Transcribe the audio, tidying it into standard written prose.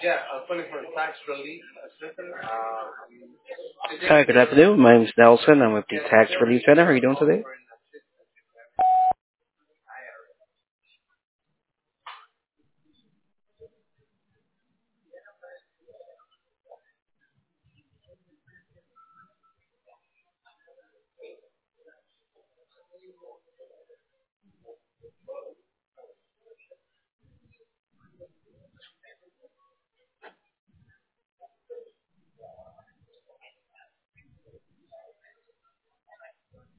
Hi, good afternoon. My name is Nelson. I'm with the Tax Relief Center. How are you doing today?